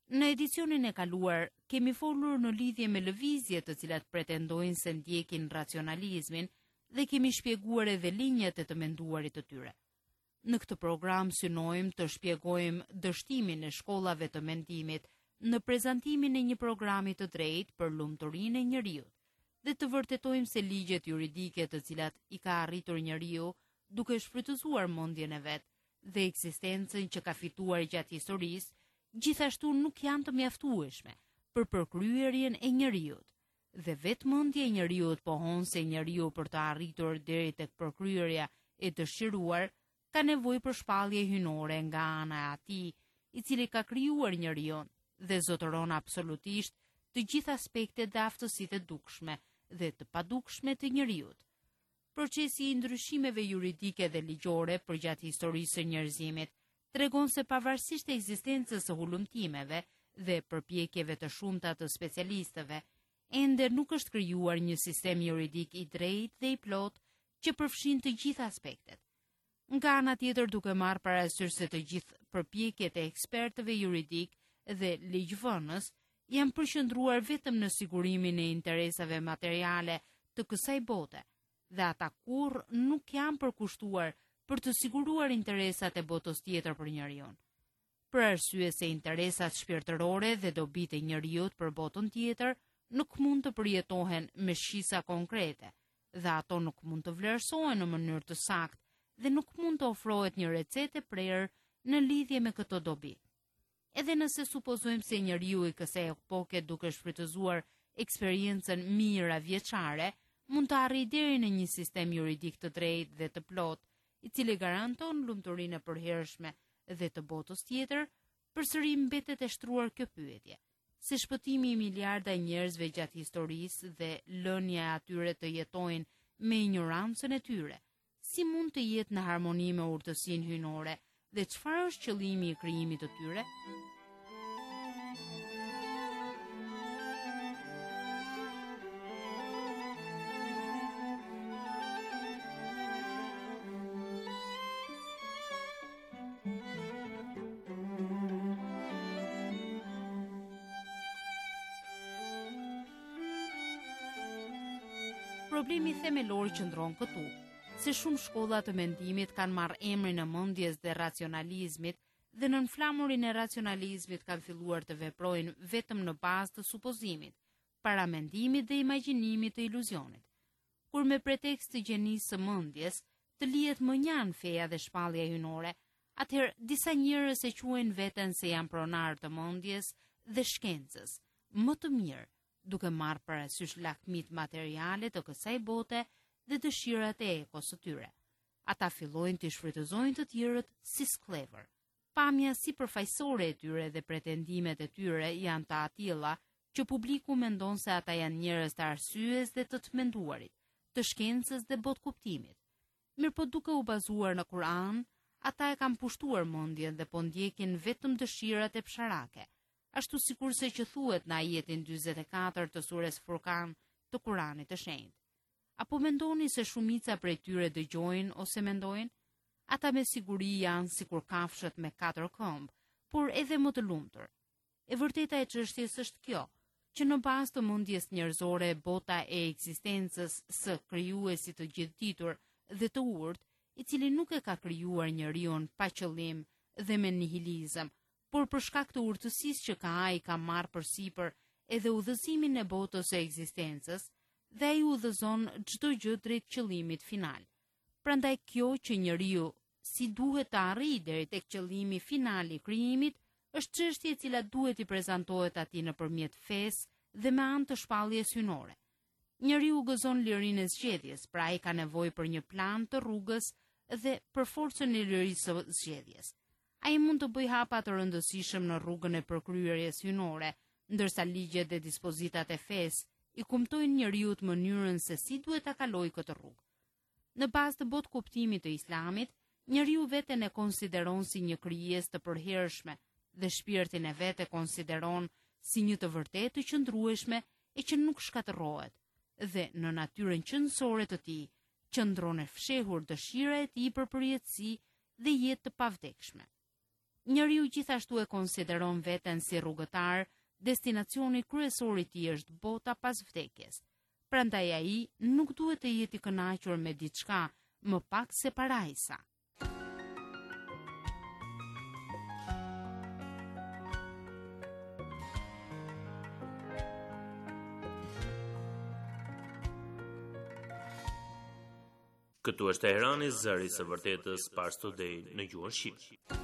Në edicionin e kaluar, kemi folur në lidhje me lëvizjet të cilat pretendojnë se ndjekin racionalizmin dhe kemi shpjeguar edhe linjat e të menduarit të tyre. Në këtë program synojmë të shpjegojmë dështimin e shkollave të mendimit në prezantimin e një programi të drejtë për lumturinë e njeriut dhe të vërtetojmë se ligjet juridike të cilat i ka arritur njeriu duke shfrytëzuar mendjen e vet dhe ekzistencën që ka fituar gjatë historisë, gjithashtu nuk janë të mjaftueshme për përkryerjen e njeriut. Dhe vetë mendja e njeriut pohon se njeriu për të arritur deri tek përkryerja e dëshiruar ka nevojë për shpallje hynore nga ana e atij, i cili ka krijuar njeriun dhe zotëron absolutisht të gjithë aspektet dhe aftësitë e dukshme dhe të padukshme të njeriut. Procesi i ndryshimeve juridike dhe ligjore përgjatë historisë së njerëzimit tregon se pavarësisht ekzistencës së hulumtimeve dhe përpjekjeve të shumta të specialistëve, ende nuk është krijuar një sistem juridik i drejtë dhe i plot që përfshin të gjitha aspektet. Nga ana tjetër, duke marrë parasysh se të gjithë përpjekjet e ekspertëve juridik dhe ligjvënës janë përqendruar vetëm në sigurimin e interesave materiale të kësaj bote, dhe ata kurrë nuk janë përkushtuar për të siguruar interesat e botës tjetër për njeriu. Për arsye se interesat shpirtërore dhe dobitë e njeriut për botën tjetër nuk mund të përjetohen me shqisa konkrete, dhe ato nuk mund të vlerësohen në mënyrë të saktë dhe nuk mund të ofrohet një recetë e prerë në lidhje me këto dobi. Edhe nëse supozojmë se njeriu i kësaj epoke duke shfrytëzuar eksperiencën mirë vjeçare, mund të arrijë deri në një sistem juridik të drejtë dhe të plotë, i cili garanton lumturinë e përhershme dhe të botës tjetër, përsëri mbetet e shtruar kjo pyetje: se shpëtimi i miliarda njerëzve gjatë historisë dhe lënia e atyre të jetojnë me ignorancën e tyre, si mund të jetë në harmoni me urtësinë hyjnore dhe çfarë është qëllimi i krijimit të tyre? Problemi themelor qëndron këtu, se shumë shkolla të mendimit kanë marrë emrin e mendjes dhe racionalizmit dhe në flamurin e racionalizmit kanë filluar të veprojnë vetëm në bazë të supozimit, paramendimit dhe imagjinimit të iluzionit. Kur me pretekst të gjenisë së mendjes të lihet mënjan feja dhe shpallja hyjnore, atëherë disa njerëz e quajnë veten se janë pronar të mendjes dhe shkencës, më të mirë, duke marrë parasysh lakmit materiale të kësaj bote dhe dëshirat e ekos së tyre. Ata fillojnë të shfrytëzojnë të tjerët si sklever. Pamja si përfaqësore e tyre dhe pretendimet e tyre janë të atilla që publiku mendon se ata janë njerëz të arsyes dhe të të menduarit, të shkencës dhe botkuptimit. Mirëpo duke u bazuar në Kur'an, ata e kanë pushtuar mendjen dhe po ndjekin vetëm dëshirat e psharake, ashtu sikurse që thuhet në ajetin dyzet e katër të surës Furkan të Kuranit të Shenjtë. Apo mendoni se shumica prej tyre dëgjojnë ose mendojnë? Ata me siguri janë sikur kafshët me katër këmbë, por edhe më të lumtur. E vërteta e çështjes është kjo, që në bazë të mendjes njerëzore bota e ekzistencës së krijuesit të gjithditur dhe të urtë, i cili nuk e ka krijuar njeriu pa qëllim dhe me nihilizëm, por për shkak të urtësisë që ka ai ka marrë përsipër edhe udhëzimin e botës së ekzistencës, dhe ai udhëzon çdo gjë drejt qëllimit final. Prandaj kjo që njeriu si duhet të arrijë deri tek qëllimi final i krijimit është çështje e cila duhet i prezantohet atij nëpërmjet fesë dhe me anë të shpalljes hyjnore. Njeriu gëzon lirinë e zgjedhjes, pra ai ka nevojë për një plan të rrugës dhe për forcën e lirisë së zgjedhjes. Ai mund të bëjë hapa të rëndësishëm në rrugën e përkryerjes hyjnore, ndërsa ligjet dhe dispozitat e fesë i kumtojnë njeriu të mënyrën se si duhet ta kalojë këtë rrugë. Në bazë të botë kuptimit të Islamit, njeriu veten e konsideron si një krijesë të përhershme dhe shpirtin e vet e konsideron si një të vërtetë të qëndrueshme e që nuk shkatërrohet, dhe në natyrën qëndësore të tij qëndron e fshehur dëshira e tij për përjetësi dhe jetë të pavdekshme. Njeriu gjithashtu e konsideron veten si rrugëtar, destinacioni kryesor i tij është bota pas vdekjes. Prandaj ai nuk duhet të jetë i kënaqur me diçka më pak se parajsa. Këtu është Teherani, zëri së vërtetës, Pars Today në gjuhën shqipe.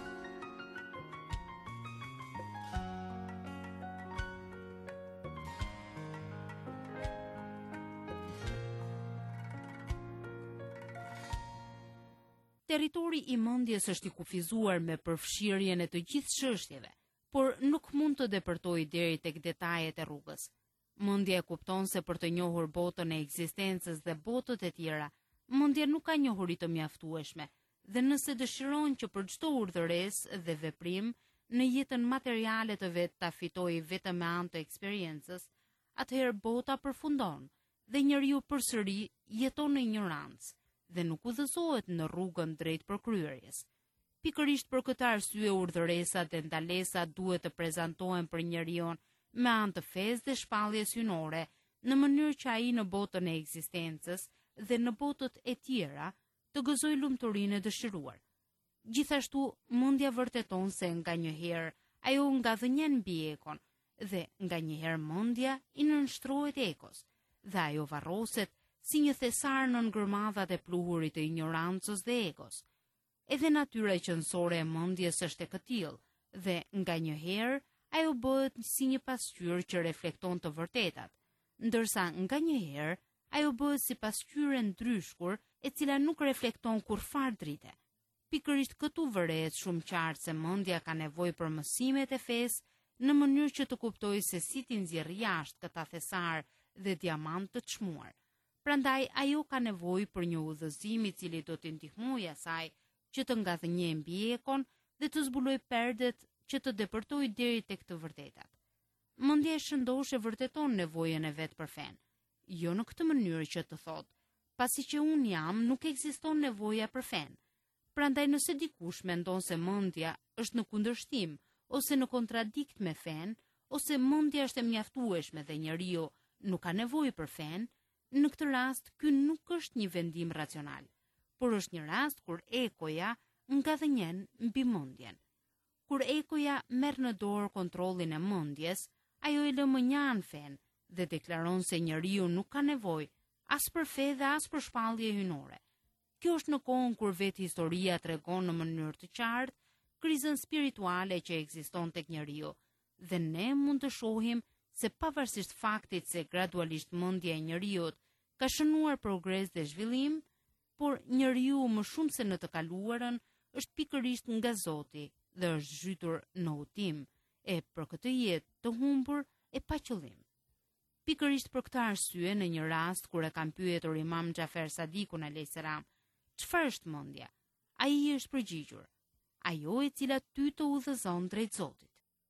Territori i mendjes është i kufizuar me përfshirjen e të gjithë çështjeve, por nuk mund të depërtojë deri tek detajet e rrugës. Mendja e kupton se për të njohur botën e ekzistencës dhe botët e tjera, mendja nuk ka njohuri të mjaftueshme, dhe nëse dëshiron që për çdo urdhëresë dhe veprim në jetën materiale të vet ta fitojë vetëm me anë të eksperiencës, atëherë bota përfundon dhe njeriu përsëri jeton në ignorancë dhe nuk udhëzohet në rrugën drejt përkryerjes. Pikërisht për këtë arsye urdhëresat dhe ndalesat duhet të prezantohen për njeriu me anë të fesë dhe shpalljes hynore, në mënyrë që ai në botën e ekzistencës dhe në botët e tjera të gëzojë lumturinë e dëshiruar. Gjithashtu, mendja vërteton se nganjëherë ajo ngadhënjen mbi ekon dhe nganjëherë mendja i nënshtrohet ekos dhe ajo varroset si një thesar në ngërmadhat e pluhurit të ignorancës dhe egos. Edhe natyra qëndësore e mendjes është e këtill dhe nganjëherë ajo bëhet si një pasqyrë që reflekton të vërtetat, ndërsa nganjëherë ajo bëhet si pasqyrë ndryshkur e cila nuk reflekton kurfar drite. Pikërisht këtu vërehet shumë qartë se mendja ka nevojë për mësimet e fesë në mënyrë që të kuptojë se si t'i nxjerrë jashtë këta thesar dhe diamant të çmuar. Prandaj ajo ka nevojë për një udhëzim i cili do t'i ndihmojë asaj që të ngadhënjejë mbi ekon dhe të zbulojë perdet që të depërtojë deri tek të vërtetat. Mendja e shëndosh e vërteton nevojën e vet për fen, jo në këtë mënyrë që të thotë, pasi që un jam, nuk ekziston nevoja për fen. Prandaj nëse dikush mendon se mendja është në kundërshtim ose në kontradikt me fen, ose mendja është e mjaftueshme dhe njeriu nuk ka nevojë për fen, në këtë rast ky nuk është një vendim racional, por është një rast kur ekoja ngadhënjen mbi mendjen. Kur ekoja merr në dorë kontrollin e mendjes, ajo e lë mënjan fen dhe deklaron se njeriu nuk ka nevojë as për fe dhe as për shpallje hynore. Kjo është në kohën kur vetë historia tregon në mënyrë të qartë krizën spirituale që ekziston tek njeriu, dhe ne mund të shohim se pavarësisht faktit se gradualisht mendja e njeriut ka shënuar progres dhe zhvillim, por njeriu më shumë se në të kaluarën është pikërisht nga Zoti dhe është zhytur në udhtim e për këtë jetë të humbur e pa qëllim. Pikërisht për këtë arsye, në një rast kur e kam pyetur Imam Xhafer Sadikun alayhis salam, çfarë është mendja? Ai është përgjigjur: ajo e cila ty të udhëzon drejt Zotit.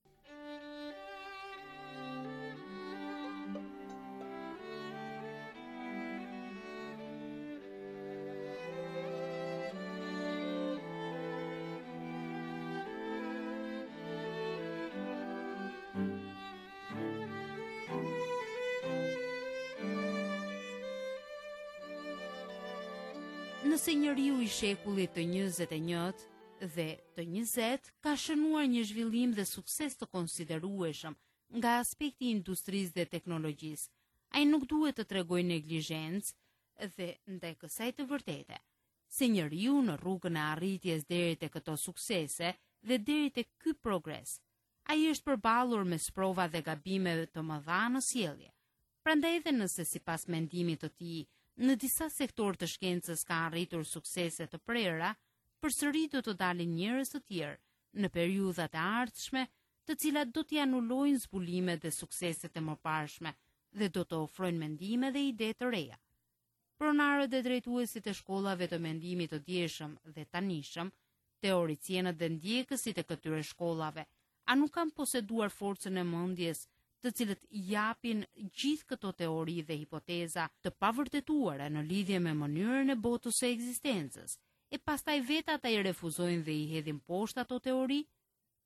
Nëse njeriu i shekullit të njëzet e njët dhe të njëzet ka shënuar një zhvillim dhe sukses të konsiderueshëm nga aspekti i industrisë dhe teknologjisë, ai nuk duhet të tregojë neglizhencë dhe ndaj kësaj të vërtete, se njeriu në rrugën e arritjes deri te këto suksese dhe deri te ky progres, ai është përballur me sprova dhe gabime të mëdha në sjellje. Prandaj edhe nëse sipas mendimit të tij në disa sektor të shkencës ka arritur suksese të prera, përsëri do të dalin njerëz të tjerë në periudhat e ardhshme, të cilat do t'i anulojnë zbulimet dhe sukseset e mëparshme dhe do të ofrojnë mendime dhe ide të reja. Pronarët dhe drejtuesit e shkollave të mendimit të dieshëm dhe tanishëm, teoricienët dhe ndjekësit e këtyre shkollave, a nuk kanë poseduar forcën e mendjes të cilët japin gjithë këto teori dhe hipoteza të pavërtetuara në lidhje me mënyrën e botës së ekzistencës, e pastaj vetë ata i refuzojnë dhe i hedhin poshtë ato teori?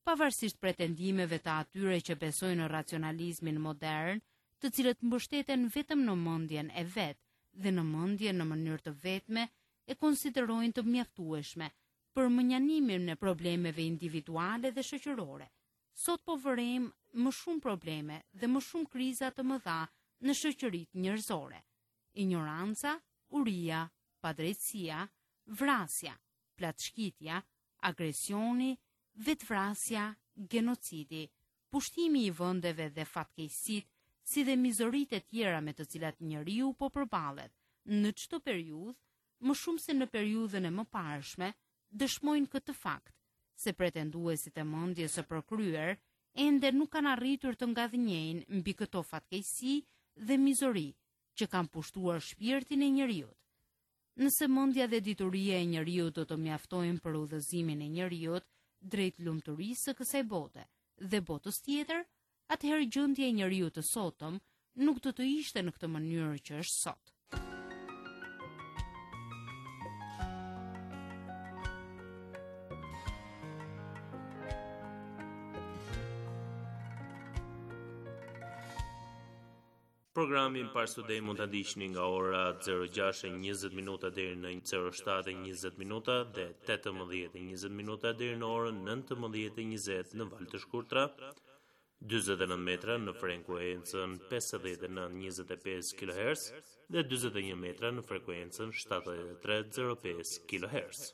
pavarësisht pretendimeve të atyre që besojnë në racionalizmin modern, të cilët mbështeten vetëm në mendjen e vet dhe në mendjen në mënyrë të vetme e konsiderojnë të mjaftueshme për mënjanimin e problemeve individuale dhe shoqërore. Sot po vërejmë më shumë probleme dhe më shumë kriza të mëdha në shoqëritë njerëzore. Ignoranca, uria, padrejtësia, vrasja, platshkitja, agresioni, vetvrasja, genocidi, pushtimi i vendeve dhe fatkeqësitë, si dhe mizoritë e tjera me të cilat njeriu po përballet në çdo periudhë, më shumë se në periudhën e mëparshme, dëshmojnë këtë fakt, se pretenduesit e mendjes së përkryer ende nuk kanë arritur të ngadhnjejnë mbi këto fatkeqësi dhe mizori që kanë pushtuar shpirtin e njeriut. Nëse mendja dhe dituria e njeriut do të mjaftojnë për udhëzimin e njeriut drejt lumturisë së kësaj bote dhe botës tjetër, atëherë gjendja e njeriut të sotëm nuk do të ishte në këtë mënyrë që është sot. Programin Pars Today mund ta ndiqni nga ora zero gjashtë e njëzet minuta deri në zero shtatë e njëzet minuta dhe tetëmbëdhjetë e njëzet minuta deri në orën nëntëmbëdhjetë e njëzet në valë të shkurtra, dyzet e nëntë metra në frekuencën pesëdhjetë e nëntë njëzet e pesë kilohertz dhe dyzet e një metra në frekuencën shtatëdhjetë e tre zero pesë kilohertz.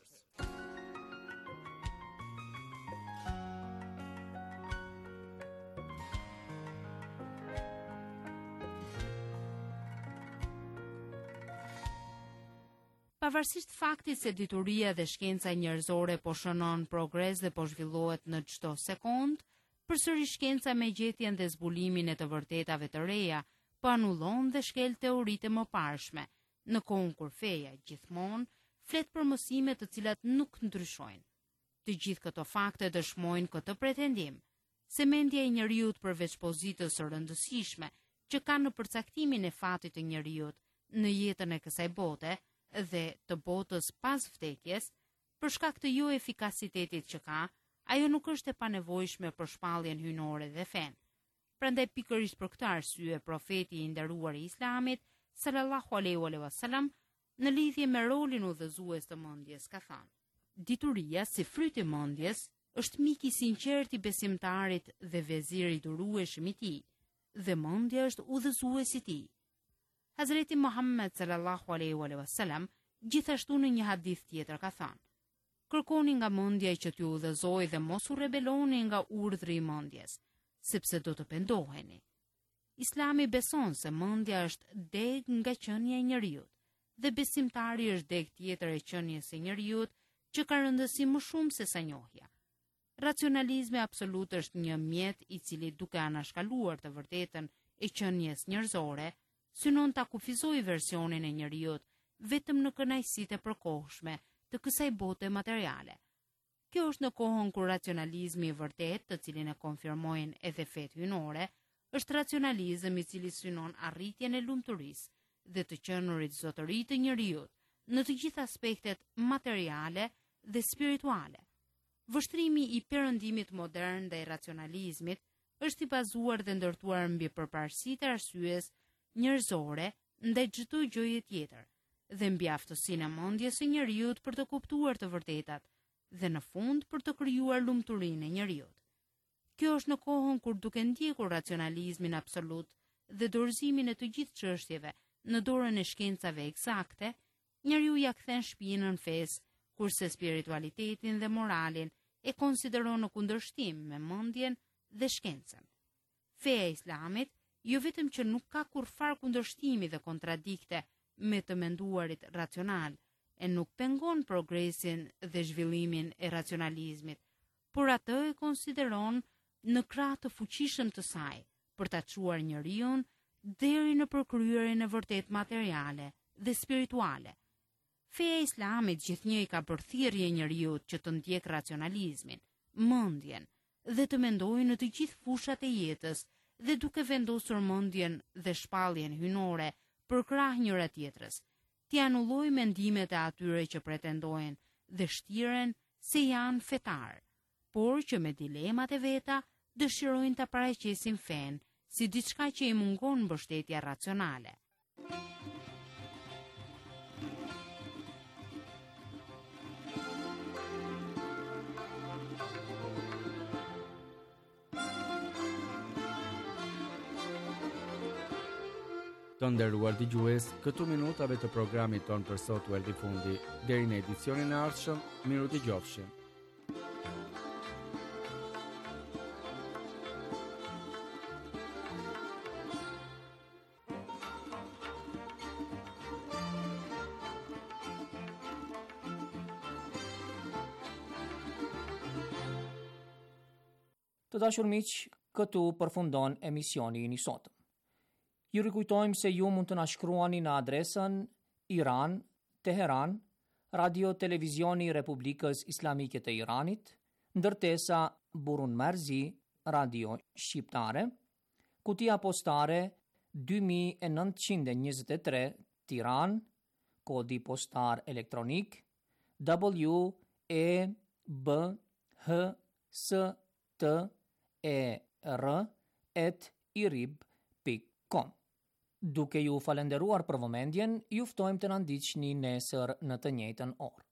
Pavarësisht faktit se dituria dhe shkenca njerëzore po shënon progres dhe po zhvillohet në çdo sekond, përsëri shkenca me gjetjen dhe zbulimin e të vërtetave të reja po anullon dhe shkel teoritë e mëparshme, në kohën kur feja gjithmonë flet për mësime të cilat nuk ndryshojnë. Të gjithë këto fakte dëshmojnë këtë pretendim, se mendja e njeriut përveç pozitës së rëndësishme që ka në përcaktimin e fatit të njeriut në jetën e kësaj bote dhe të botës pas vdekjes, për shkak të jo efikasitetit që ka, ajo nuk është e panevojshme për shpalljen hyjnore dhe fen. Prandaj pikërisht për këtë arsye profeti i nderuar i Islamit, sallallahu alaihi wasallam, në lidhje me rolin udhëzues të mendjes ka thënë: dituria si fryt i mendjes është mik i sinqert i besimtarit dhe vezir i durueshëm i tij, dhe mendja është udhëzuesi i tij. Hazreti Muhammed sallallahu alaihi wasallam gjithashtu në një hadith tjetër ka thënë: kërkoni nga mendja që t'ju udhëzojë dhe mos u rebeloni nga urdhri i mendjes, sepse do të pendoheni. Islami beson se mendja është deg nga qenia e njeriut, dhe besimtari është deg tjetër e qenies së njeriut që ka rëndësi më shumë se sa njohja. Racionalizmi absolut është një mjet i cili duke anashkaluar të vërtetën e qenies njerëzore, synon ta kufizojë versionin e njeriut vetëm në kënaqësitë e përkohshme të kësaj bote materiale. Kjo është në kohën kur racionalizmi i vërtet, të cilin e konfirmojnë edhe fetë hyjnore, është racionalizëm i cili synon arritjen e lumturisë dhe të qenurit zotëri të njeriut në të gjitha aspektet materiale dhe spirituale. Vështrimi i perëndimit modern dhe i racionalizmit është i bazuar dhe ndërtuar mbi përparësitë e arsyes njerëzore ndaj çdo gjëje tjetër dhe mbi aftësinë e mendjes së njeriut për të kuptuar të vërtetat dhe në fund për të krijuar lumturinë e njeriut. Kjo është në kohën kur duke ndjekur racionalizmin absolut dhe dorëzimin e të gjithë çështjeve në dorën e shkencave eksakte, njeriu ja kthen shpinën fesë, kurse spiritualitetin dhe moralin e konsideron në kundërshtim me mendjen dhe shkencën. Feja e Islamit jo vetëm që nuk ka kurfar kundërshtimi dhe kontradikte me të menduarit racional, e nuk pengon progresin dhe zhvillimin e racionalizmit, por atë e konsideron në krah të fuqishëm të saj për ta çuar njeriun deri në përkryerjen e vërtet materiale dhe spirituale. Feja e Islamit gjithnjë i ka bërë thirrje njeriut që të ndjek racionalizmin, mendjen dhe të mendojë në të gjithë fushat e jetës, dhe duke vendosur mendjen dhe shpalljen hyjnore për krah njëra tjetrës, t'i anullojë mendimet e atyre që pretendojnë dhe shtiren se janë fetar. por që me dilemat e veta dëshirojnë të paraqesin fen si diçka që i mungon mbështetja racionale. Të nderuar dëgjues, këtu minutave të programit ton për sot u erdhi fundi. Deri në edicionin e ardhshëm, miru dëgjofshim. Të dashur miq, këtu përfundon emisioni i sotëm. Ju rikujtojmë se ju mund të na shkruani në adresën Iran, Teheran, Radio Televizioni i Republikës Islamike të Iranit, ndërtesa Burun Marzi, Radio Shqiptare, kutia postare dy mijë e nëntëqind e njëzet e tre, Tiran, kodi postar elektronik W E B H S T E R at irib pikë com. Duke ju falenderuar për vëmendjen, ju ftojmë të na ndiqni nesër në të njëjtën orë.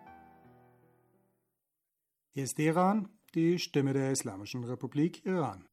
Hier ist Iran, die Stimme der Islamischen Republik Iran.